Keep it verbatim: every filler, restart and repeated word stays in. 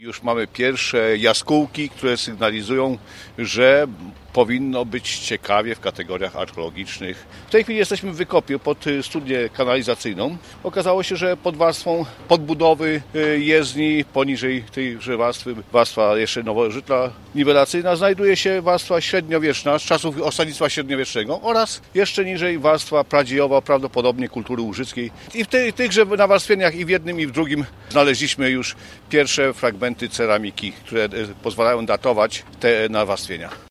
Już mamy pierwsze jaskółki, które sygnalizują, że powinno być ciekawie w kategoriach archeologicznych. W tej chwili jesteśmy w wykopie pod studnię kanalizacyjną. Okazało się, że pod warstwą podbudowy jezdni, poniżej tejże warstwy, warstwa jeszcze nowożytna niwelacyjna, znajduje się warstwa średniowieczna z czasów osadnictwa średniowiecznego oraz jeszcze niżej warstwa pradziejowa, prawdopodobnie kultury łużyckiej. I w tych, tychże nawarstwieniach i w jednym i w drugim znaleźliśmy już pierwsze fragmenty ceramiki, które pozwalają datować te nawarstwienia.